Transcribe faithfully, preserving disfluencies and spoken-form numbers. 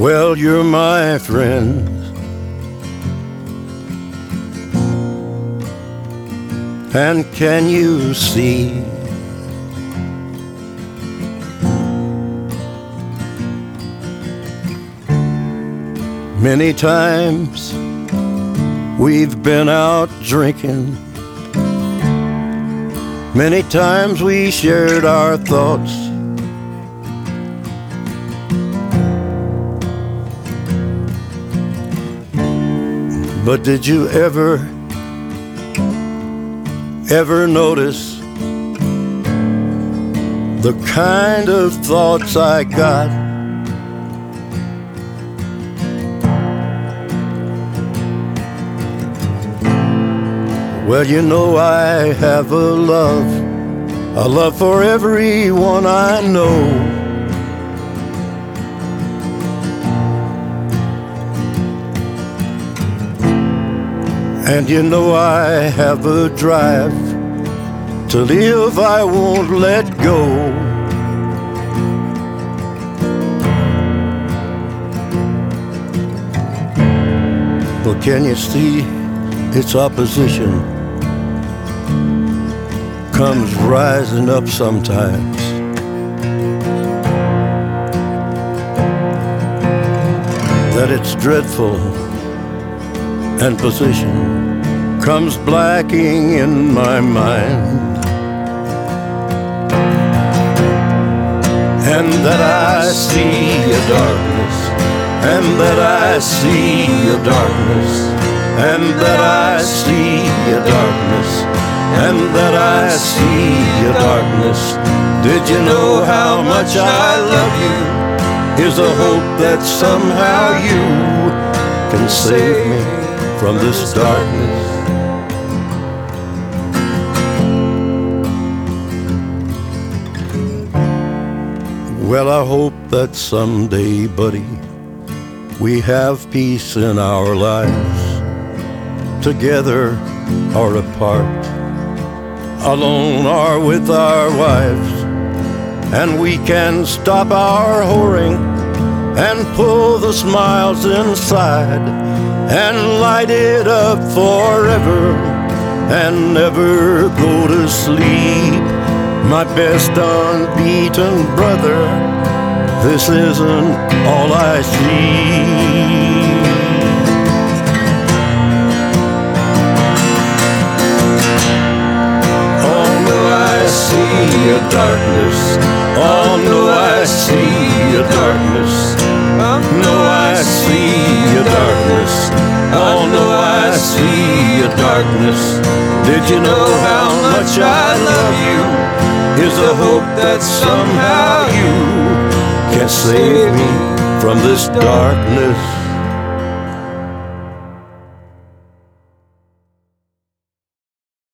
Well, you're my friend, and can you see many times we've been out drinking, many times we shared our thoughts, but did you ever, ever notice the kind of thoughts I got? Well, you know I have a love, a love for everyone I know. And you know I have a drive to live I won't let go. But can you see its opposition comes rising up sometimes? That it's dreadful and position comes blacking in my mind, and that I see a darkness, and that I see a darkness, and that I see a darkness, and that I see a darkness. Did you know how much I love you? Here's a hope that somehow you can save me from this darkness. Well, I hope that someday, buddy, we have peace in our lives, together or apart, alone or with our wives, and we can stop our whoring and pull the smiles inside and light it up forever and never go to sleep. My best unbeaten brother, this isn't all I see. Oh no, I see a darkness. Oh no, I see a darkness. No, I see a darkness. Oh no, I see a darkness. Did you know how much I love you? Here's a hope that somehow you can save me from this darkness.